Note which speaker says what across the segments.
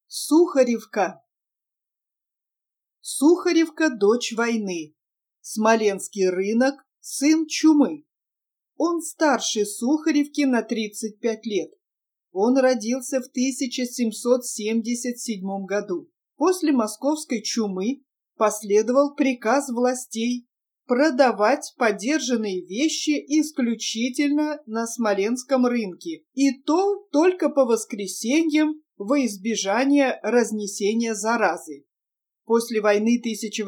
Speaker 1: Сухаревка. Сухаревка – дочь войны. Смоленский рынок – сын чумы. Он старше Сухаревки на 35 лет. Он родился в 1777 году. После московской чумы последовал приказ властей продавать подержанные вещи исключительно на Смоленском рынке, и то только по воскресеньям во избежание разнесения заразы. После войны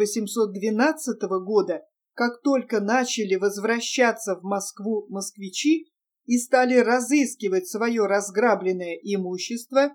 Speaker 1: 1812 года, как только начали возвращаться в Москву москвичи и стали разыскивать свое разграбленное имущество,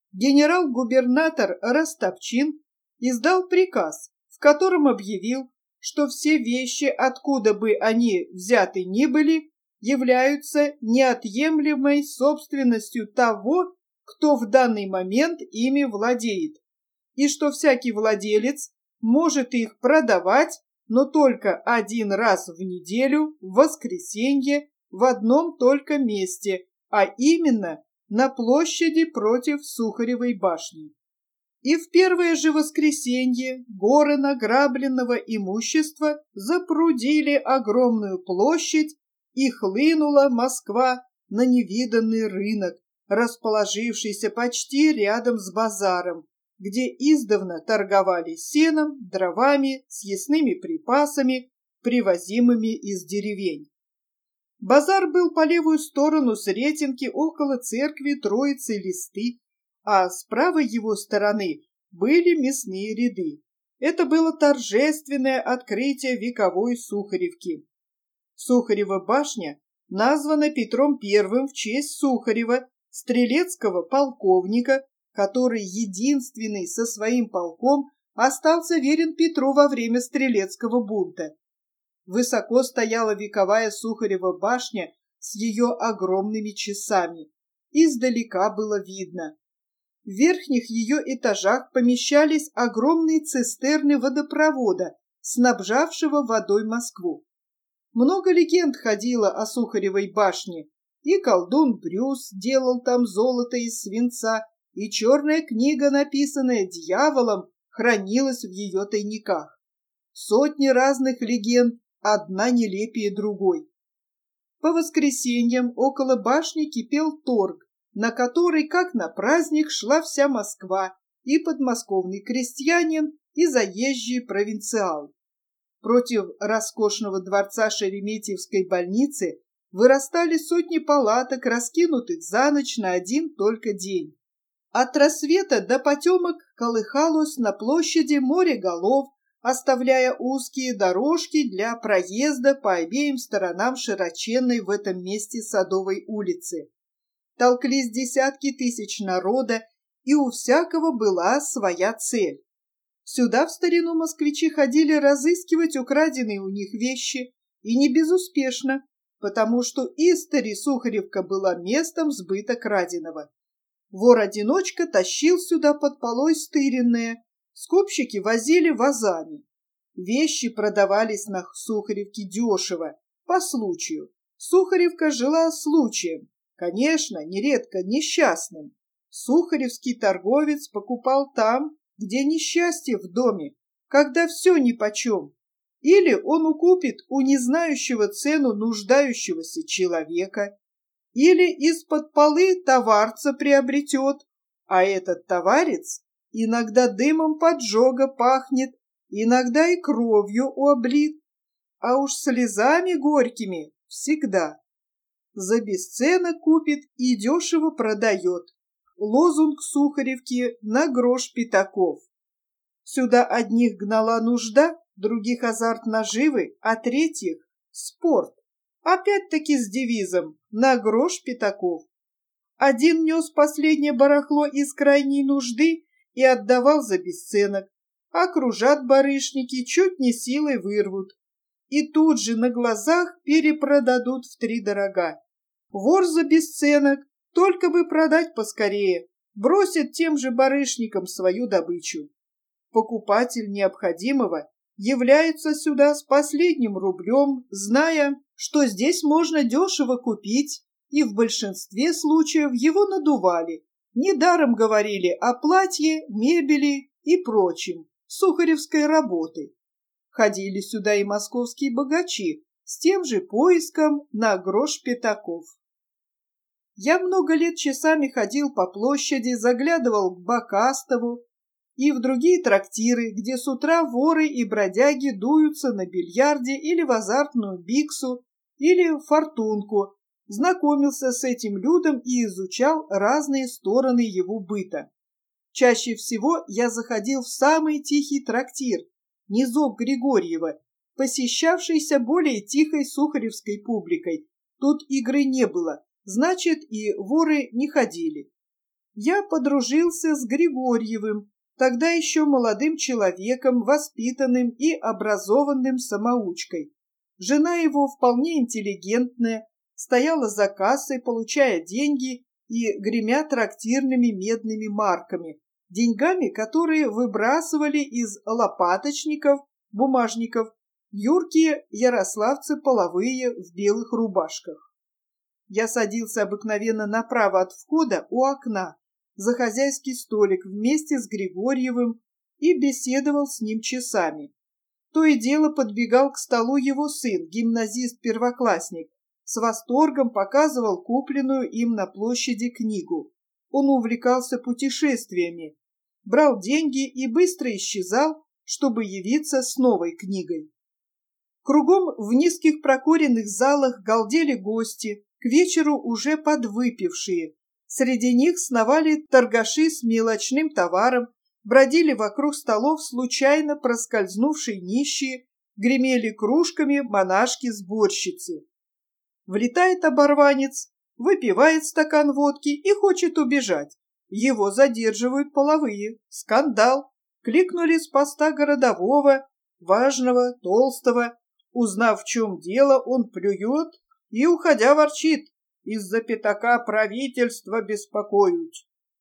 Speaker 1: генерал-губернатор Ростопчин издал приказ, в котором объявил, что все вещи, откуда бы они взяты ни были, являются неотъемлемой собственностью того, кто в данный момент ими владеет, и что всякий владелец может их продавать, но только один раз в неделю, в воскресенье, в одном только месте, а именно на площади против Сухаревой башни. И в первое же воскресенье горы награбленного имущества запрудили огромную площадь, и хлынула Москва на невиданный рынок, расположившийся почти рядом с базаром, где издавна торговали сеном, дровами, съестными припасами, привозимыми из деревень. Базар был по левую сторону Сретенки около церкви Троицы Листы, а с правой его стороны были мясные ряды. Это было торжественное открытие вековой Сухаревки. Сухарева башня названа Петром I в честь Сухарева, стрелецкого полковника, который единственный со своим полком остался верен Петру во время стрелецкого бунта. Высоко стояла вековая Сухарева башня с ее огромными часами. Издалека было видно. В верхних ее этажах помещались огромные цистерны водопровода, снабжавшего водой Москву. Много легенд ходило о Сухаревой башне, и колдун Брюс делал там золото из свинца, и черная книга, написанная дьяволом, хранилась в ее тайниках. Сотни разных легенд, одна нелепее другой. По воскресеньям около башни кипел торг, на который, как на праздник, шла вся Москва, и подмосковный крестьянин, и заезжий провинциал. Против роскошного дворца Шереметьевской больницы вырастали сотни палаток, раскинутых за ночь на один только день. От рассвета до потемок колыхалось на площади море голов, оставляя узкие дорожки для проезда по обеим сторонам широченной в этом месте Садовой улицы. Толклись десятки тысяч народа, и у всякого была своя цель. Сюда в старину москвичи ходили разыскивать украденные у них вещи, и не безуспешно, потому что истори Сухаревка была местом сбыта краденого. Вор-одиночка тащил сюда под полой стыренное, скупщики возили вазами. Вещи продавались на Сухаревке дешево, по случаю. Сухаревка жила случаем, конечно, нередко несчастным. Сухаревский торговец покупал там, где несчастье в доме, когда все нипочем. Или он укупит у незнающего цену нуждающегося человека, или из-под полы товарца приобретет, а этот товарец иногда дымом поджога пахнет, иногда и кровью облит, а уж слезами горькими всегда. За бесценок купит и дешево продает. Лозунг Сухаревки на грош пятаков. Сюда одних гнала нужда, других азарт наживы, а третьих — спорт. Опять-таки с девизом «на грош пятаков». Один нес последнее барахло из крайней нужды и отдавал за бесценок. Окружат барышники, чуть не силой вырвут. И тут же на глазах перепродадут втридорога. Вор за бесценок, только бы продать поскорее, бросит тем же барышникам свою добычу. Покупатель необходимого является сюда с последним рублем, зная, что здесь можно дешево купить, и в большинстве случаев его надували, Недаром говорили о платье, мебели и прочем, сухаревской работы. Ходили сюда и московские богачи с тем же поиском на грош пятаков. Я много лет часами ходил по площади, заглядывал к Бакастову и в другие трактиры, где с утра воры и бродяги дуются на бильярде или в азартную биксу, или в фортунку, знакомился с этим людом и изучал разные стороны его быта. Чаще всего я заходил в самый тихий трактир, низок Григорьева, посещавшийся более тихой сухаревской публикой. Тут игры не было, значит, и воры не ходили. Я подружился с Григорьевым, тогда еще молодым человеком, воспитанным и образованным самоучкой. Жена его, вполне интеллигентная, стояла за кассой, получая деньги и гремя трактирными медными марками, деньгами, которые выбрасывали из лопаточников, бумажников, юркие ярославцы половые в белых рубашках. Я садился обыкновенно направо от входа у окна, за хозяйский столик вместе с Григорьевым и беседовал с ним часами. То и дело подбегал к столу его сын, гимназист-первоклассник, с восторгом показывал купленную им на площади книгу. Он увлекался путешествиями, брал деньги и быстро исчезал, чтобы явиться с новой книгой. Кругом в низких прокуренных залах галдели гости, к вечеру уже подвыпившие. Среди них сновали торгаши с мелочным товаром, бродили вокруг столов случайно проскользнувшие нищие, гремели кружками монашки-сборщицы. Влетает оборванец, выпивает стакан водки и хочет убежать. Его задерживают половые. Скандал. Кликнули с поста городового, важного, толстого. Узнав, в чем дело, он плюет и, уходя, ворчит: из-за пятака правительство беспокоят.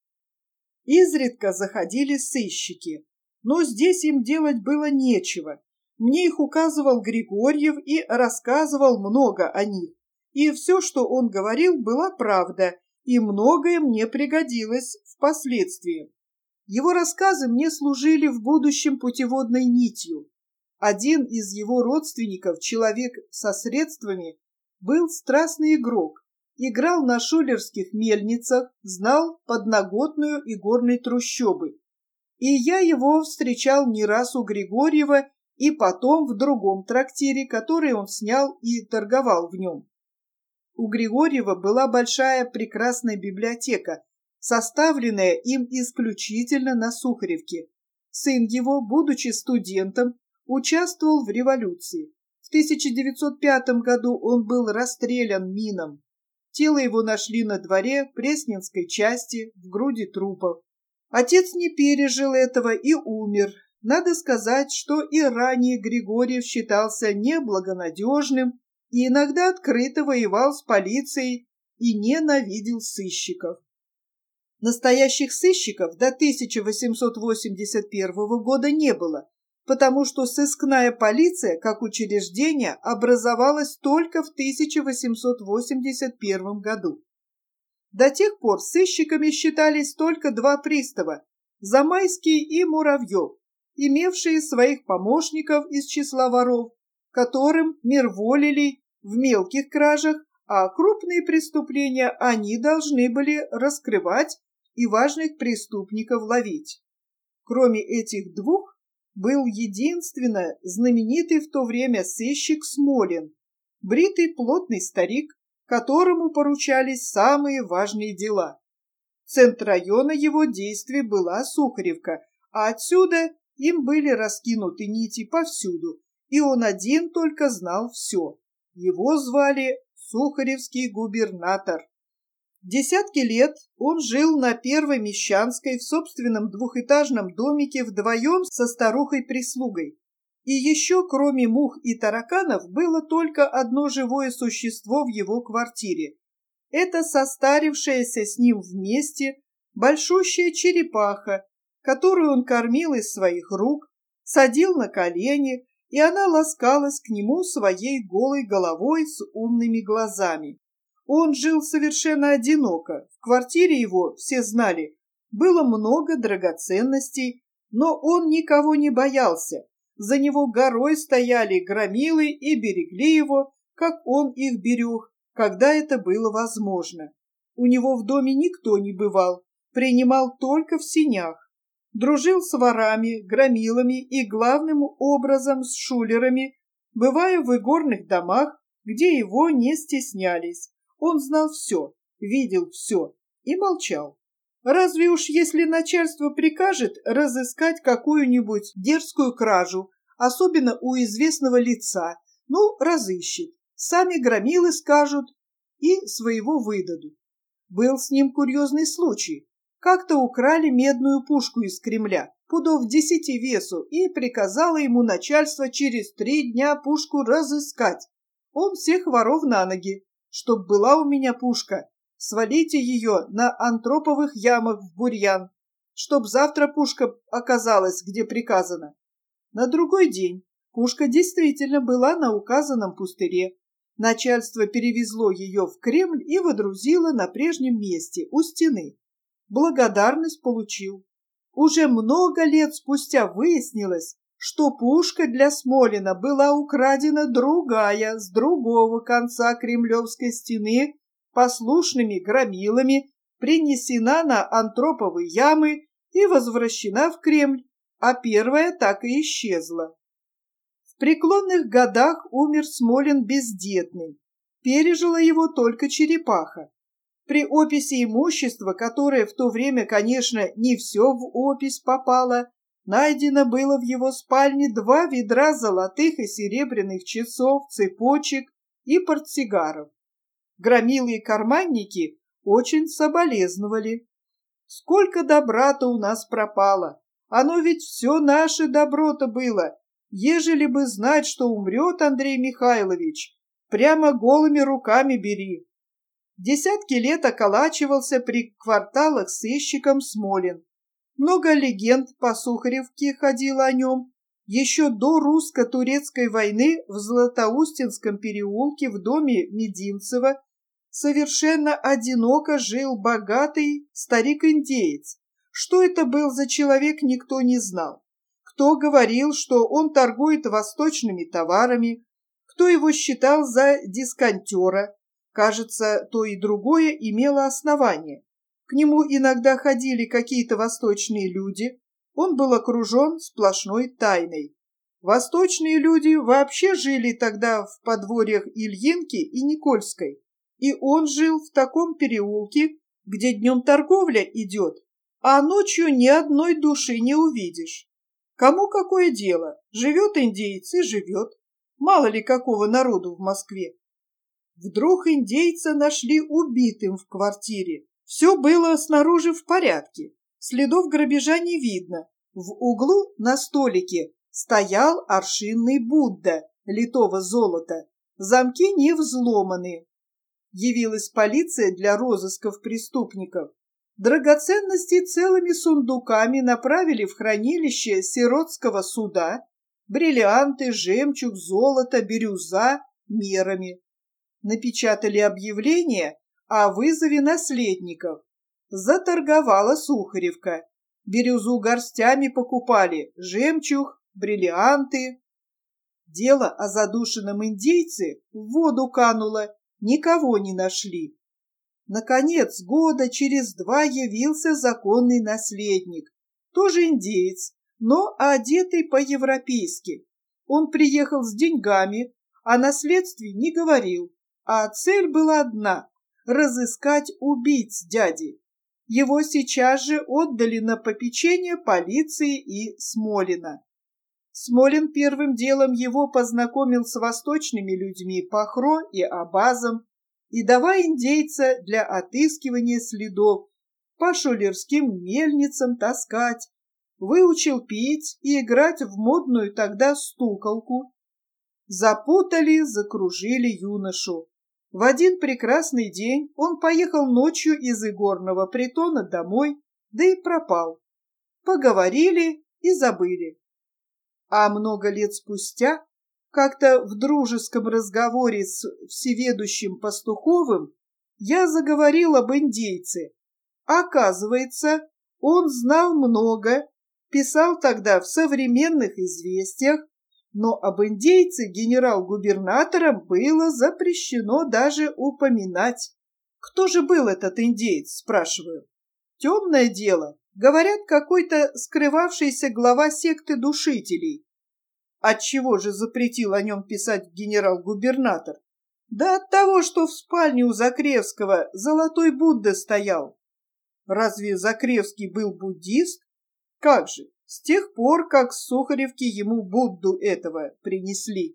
Speaker 1: Изредка заходили сыщики, но здесь им делать было нечего. Мне их указывал Григорьев и рассказывал много о них. И все, что он говорил, была правда, и многое мне пригодилось впоследствии. Его рассказы мне служили в будущем путеводной нитью. Один из его родственников, человек со средствами, был страстный игрок, играл на шулерских мельницах, знал подноготную и горной трущобы. И я его встречал не раз у Григорьева и потом в другом трактире, который он снял и торговал в нем. У Григорьева была большая прекрасная библиотека, составленная им исключительно на Сухаревке. Сын его, будучи студентом, участвовал в революции. В 1905 году он был расстрелян мином. Тело его нашли на дворе Пресненской части в груди трупов. Отец не пережил этого и умер. Надо сказать, что и ранее Григорьев считался неблагонадежным и иногда открыто воевал с полицией и ненавидел сыщиков. Настоящих сыщиков до 1881 года не было, потому что сыскная полиция, как учреждение, образовалась только в 1881 году. До тех пор сыщиками считались только два пристава – Замайский и Муравьев, имевшие своих помощников из числа воров, которым мирволили в мелких кражах, а крупные преступления они должны были раскрывать и важных преступников ловить. Кроме этих двух, был единственно знаменитый в то время сыщик Смолин, бритый плотный старик, которому поручались самые важные дела. Центр района его действий была Сухаревка, а отсюда им были раскинуты нити повсюду, и он один только знал все. Его звали Сухаревский губернатор. Десятки лет он жил на Первой Мещанской в собственном двухэтажном домике вдвоем со старухой-прислугой. И еще, кроме мух и тараканов, было только одно живое существо в его квартире. Это состарившаяся с ним вместе большущая черепаха, которую он кормил из своих рук, садил на колени, и она ласкалась к нему своей голой головой с умными глазами. Он жил совершенно одиноко. В квартире его, все знали, было много драгоценностей, но он никого не боялся. За него горой стояли громилы и берегли его, как он их берег, когда это было возможно. У него в доме никто не бывал, принимал только в сенях. Дружил с ворами, громилами и главным образом с шулерами, бывая в игорных домах, где его не стеснялись. Он знал все, видел все и молчал. Разве уж если начальство прикажет разыскать какую-нибудь дерзкую кражу, особенно у известного лица, ну, разыщет. Сами громилы скажут и своего выдадут. Был с ним курьезный случай. Как-то украли медную пушку из Кремля, пудов 10 весу, и приказало ему начальство через 3 дня пушку разыскать. Он всех воров на ноги. Чтоб была у меня пушка, свалите ее на антроповых ямах в бурьян, чтоб завтра пушка оказалась, где приказано. На другой день пушка действительно была на указанном пустыре. Начальство перевезло ее в Кремль и водрузило на прежнем месте, у стены. Благодарность получил. Уже много лет спустя выяснилось, что пушка для Смолина была украдена другая, с другого конца Кремлевской стены, послушными громилами, принесена на Антроповы ямы и возвращена в Кремль, а первая так и исчезла. В преклонных годах умер Смолин бездетный, пережила его только черепаха. При описи имущества, которое в то время, конечно, не все в опись попало, найдено было в его спальне 2 ведра золотых и серебряных часов, цепочек и портсигаров. Громилы и карманники очень соболезновали. Сколько добра-то у нас пропало! Оно ведь все наше добро-то было. Ежели бы знать, что умрет Андрей Михайлович, прямо голыми руками бери. Десятки лет околачивался при кварталах сыщиком Смолин. Много легенд по Сухаревке ходило о нем. Еще до русско-турецкой войны в Златоустинском переулке в доме Мединцева совершенно одиноко жил богатый старик-индеец. Что это был за человек, никто не знал. Кто говорил, что он торгует восточными товарами, кто его считал за дисконтера. Кажется, то и другое имело основание. К нему иногда ходили какие-то восточные люди. Он был окружен сплошной тайной. Восточные люди вообще жили тогда в подворьях Ильинки и Никольской. И он жил в таком переулке, где днем торговля идет, а ночью ни одной души не увидишь. Кому какое дело? Живет индеец и живет. Мало ли какого народу в Москве. Вдруг индейца нашли убитым в квартире. Все было снаружи в порядке. Следов грабежа не видно. В углу на столике стоял аршинный Будда литого золота. Замки не взломаны. Явилась полиция для розысков преступников. Драгоценности целыми сундуками направили в хранилище сиротского суда, бриллианты, жемчуг, золото, бирюза мерами. Напечатали объявление о вызове наследников. Заторговала Сухаревка. Бирюзу горстями покупали, жемчуг, бриллианты. Дело о задушенном индейце в воду кануло, никого не нашли. Наконец, года через 2 явился законный наследник, тоже индеец, но одетый по-европейски. Он приехал с деньгами, о наследстве не говорил, а цель была одна – разыскать убийц дяди. Его сейчас же отдали на попечение полиции и Смолина. Смолин первым делом его познакомил с восточными людьми Пахро и Абазом, и давая индейца для отыскивания следов по шулерским мельницам таскать, выучил пить и играть в модную тогда стуколку. Запутали, закружили юношу. В один прекрасный день он поехал ночью из игорного притона домой, да и пропал. Поговорили и забыли. А много лет спустя, как-то в дружеском разговоре с всеведущим Пастуховым, я заговорил об индейце. Оказывается, он знал много, писал тогда в современных известиях, но об индейце генерал-губернатором было запрещено даже упоминать. Кто же был этот индеец, спрашиваю? Темное дело. Говорят, какой-то скрывавшийся глава секты душителей. Отчего же запретил о нем писать генерал-губернатор? Да от того, что в спальне у Закревского золотой Будда стоял. Разве Закревский был буддист? Как же, с тех пор, как с Сухаревки ему Будду этого принесли.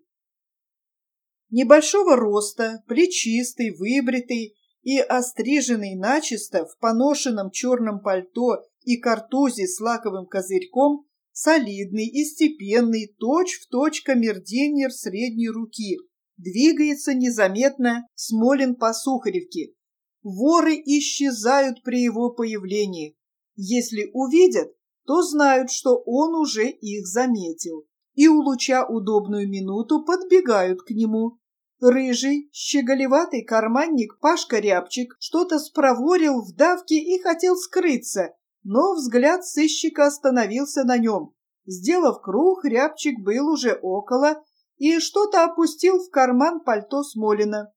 Speaker 1: Небольшого роста, плечистый, выбритый и остриженный начисто в поношенном черном пальто и картузе с лаковым козырьком, солидный и степенный, точь-в-точь камердинер средней руки, двигается незаметно Смолин по Сухаревке. Воры исчезают при его появлении. Если увидят, то знают, что он уже их заметил, и, улуча удобную минуту, подбегают к нему. Рыжий, щеголеватый карманник Пашка Рябчик что-то спроворил в давке и хотел скрыться, но взгляд сыщика остановился на нем. Сделав круг, Рябчик был уже около и что-то опустил в карман пальто Смолина.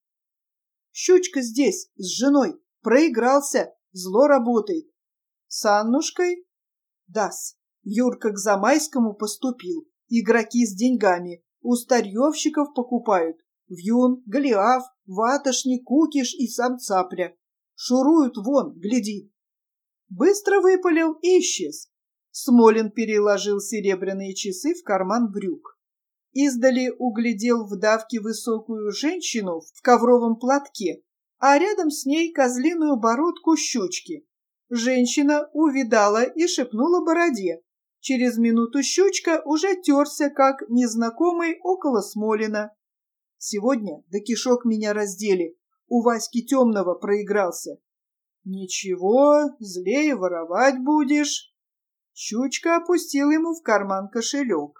Speaker 1: Щучка здесь, с женой, проигрался, зло работает. С Аннушкой? Да-с. Юрка к Замайскому поступил. Игроки с деньгами. У старьевщиков покупают. Вьюн, Голиаф, Ватошник, Кукиш и сам Цапля. Шуруют вон, гляди. Быстро выпалил и исчез. Смолин переложил серебряные часы в карман брюк. Издали углядел в давке высокую женщину в ковровом платке, а рядом с ней козлиную бородку Щучки. Женщина увидала и шепнула бороде. Через минуту Щучка уже терся, как незнакомый, около Смолина. Сегодня до кишок меня раздели, у Васьки Темного проигрался. Ничего, злее воровать будешь. Щучка опустил ему в карман кошелек.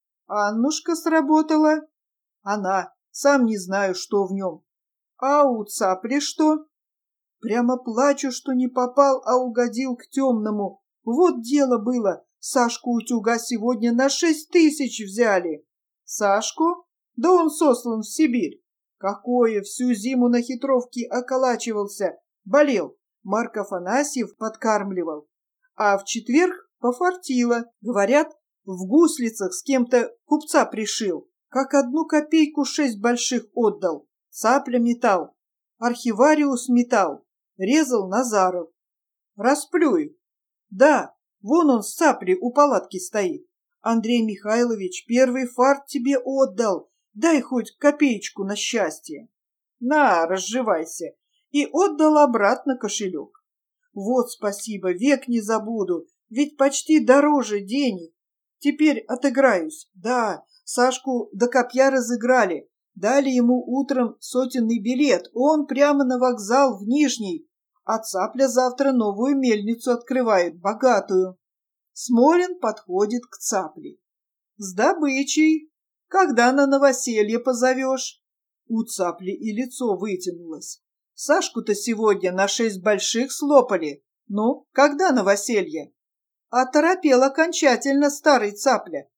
Speaker 1: Аннушка сработала. Она, сам не знаю, что в нем. А у Цапли что? Прямо плачу, что не попал, а угодил к Темному. Вот дело было. Сашку утюга сегодня на 6000 взяли. Сашку? Да он сослан в Сибирь. Какое, всю зиму на хитровке околачивался. Болел. Марк Афанасьев подкармливал. А в четверг пофартило. Говорят, в гуслицах с кем-то купца пришил. Как 1 копейку 6 больших отдал. Цапля метал. Архивариус метал. Резал Назаров. Расплюю. Да, вон он с Цаплей у палатки стоит. Андрей Михайлович первый фарт тебе отдал. Дай хоть копеечку на счастье. На, разживайся. И отдал обратно кошелек. Вот спасибо, век не забуду. Ведь почти дороже денег. Теперь отыграюсь. Да, Сашку до копья разыграли. Дали ему утром сотенный билет. Он прямо на вокзал в Нижний. А Цапля завтра новую мельницу открывает, богатую. Смолин подходит к Цапле. С добычей. Когда на новоселье позовешь? У Цапли и лицо вытянулось. Сашку-то сегодня на 6 больших слопали. Ну, когда новоселье? Оторопел окончательно старый Цапля.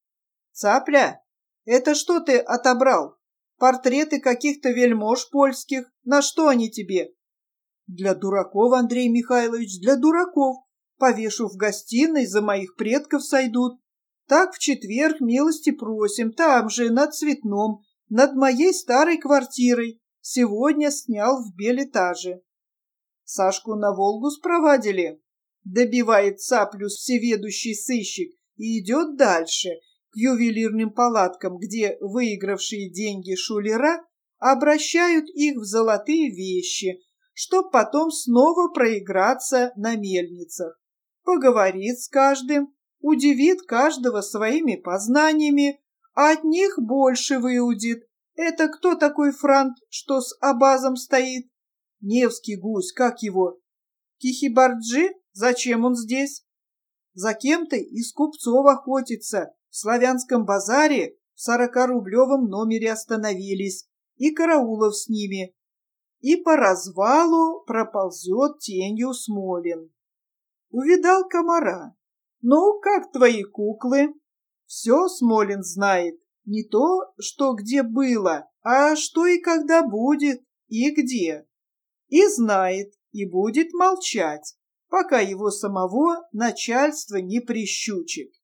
Speaker 1: Цапля, это что ты отобрал? Портреты каких-то вельмож польских. На что они тебе? Для дураков, Андрей Михайлович, для дураков. Повешу в гостиной, за моих предков сойдут. Так в четверг милости просим, там же, над Цветном, над моей старой квартирой. Сегодня снял в Белэтаже. Сашку на Волгу спровадили. Добивает Цаплю всеведущий сыщик и идет дальше, к ювелирным палаткам, где выигравшие деньги шулера обращают их в золотые вещи, чтоб потом снова проиграться на мельницах. Поговорит с каждым, удивит каждого своими познаниями, а от них больше выудит. Это кто такой франт, что с абазом стоит? Невский гусь, как его? Кихибарджи? Зачем он здесь? За кем-то из купцов охотится. В Славянском базаре в 40-рублевом номере остановились. И караулов с ними. и по развалу проползет тенью Смолин. Увидал комара. «Ну, как твои куклы?» Все Смолин знает. Не то, что где было, а что и когда будет, и где. И знает, и будет молчать, пока его самого начальство не прищучит.